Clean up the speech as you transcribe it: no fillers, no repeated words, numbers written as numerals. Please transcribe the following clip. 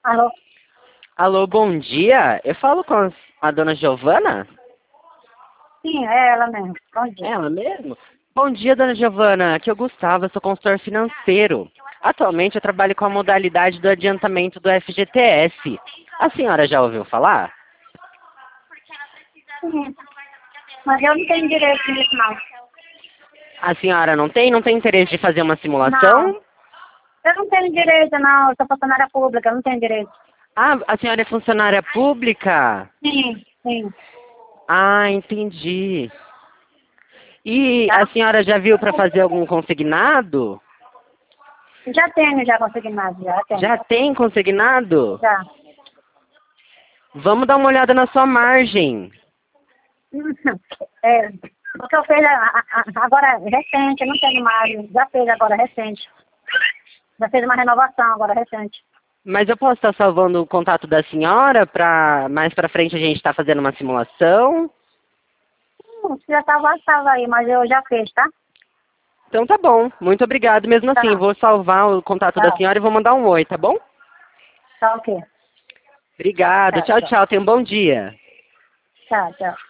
Alô? Alô, bom dia. Eu falo com a dona Giovana? Sim, é ela mesmo. Bom É dia. ela mesmo? Bom dia, dona Giovana. Aqui é o Gustavo, eu sou consultor financeiro. Atualmente eu trabalho com a modalidade do adiantamento do FGTS. A senhora já ouviu falar? Sim. Mas eu não tenho direito nisso, não. A senhora não tem interesse de fazer uma Não. simulação? Eu não tenho direito, não. Eu sou funcionária pública, eu não tenho direito. Ah, a senhora é funcionária pública? Sim, sim. Ah, entendi. E Tá? a senhora já viu para fazer algum consignado? Já tenho, já consignado, já tenho. Já tem consignado? Já. Vamos dar uma olhada na sua margem. É, o que eu fiz agora recente, eu não tenho mais. Já fez agora recente. Já fez uma renovação agora recente. Mas eu posso estar salvando o contato da senhora para mais para frente a gente estar fazendo uma simulação? Já estava aí, mas eu já fiz, tá? Então tá bom. Muito obrigado. Mesmo assim, eu Tá, vou salvar o contato da tá. senhora e vou mandar um oi, tá bom? Tá ok. Obrigado. Tá, Tchau, tá. tchau. Tenha um bom dia. Tá, tchau.